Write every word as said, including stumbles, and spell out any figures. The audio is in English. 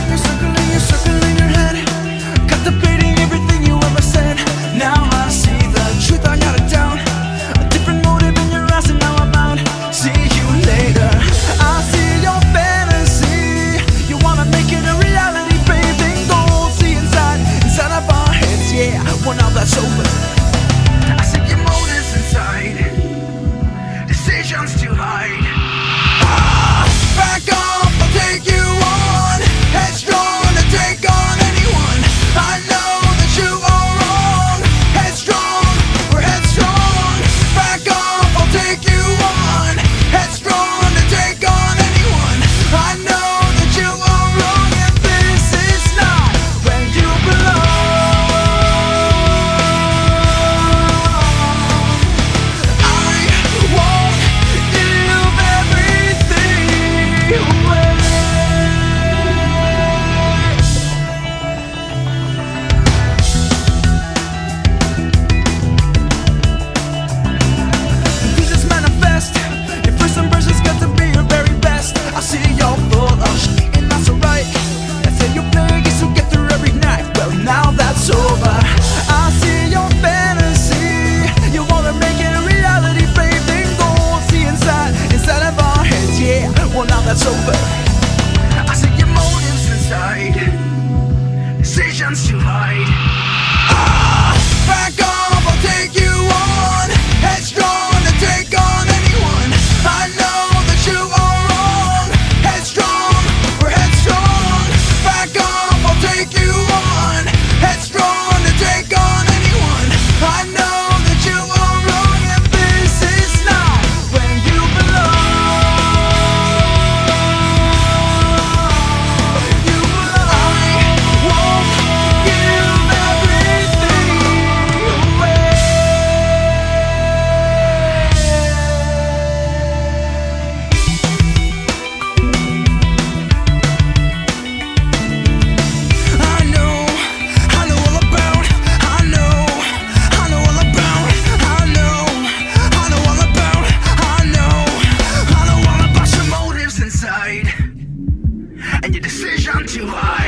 you're circling, you're circling your head, contemplating everything you ever said. Now I see the truth, I got it down. A different motive in your eyes, and now I'm out. See you later. I see your fantasy. You wanna make it a reality, bathing gold. See inside, inside of our heads, yeah. Well, now that's over. I see your motives inside, decisions to hide. Ah, back off, I'll take you on. Headstrong to take on anyone. I know that you are wrong. Headstrong, we're headstrong. Back off, I'll take you on. Headstrong to take on anyone. I know that you are wrong, and this is not where you belong. I won't give everything away. Visions manifest. Your first impression's got to be your very best. I see you're full of shit, and that's alright. They say you play games to get through every night. Well, now that's over. I see your fantasy. You wanna make it a reality, baby. Go see inside, inside of our heads, yeah. Well, now that's over. I see your motives inside, decisions to hide. Ah, back off, I'll take you on. Headstrong to take on anyone. I know that you are wrong. Headstrong, we're headstrong. Back off, I'll take you on. Headstrong to take on anyone. I know that you are wrong, and this is not where you belong. You belong. I won't give everything away. I know, I know all about, I know, I know all about, I know, I know all about, I know, I know all about your motives inside, and your decision to hide.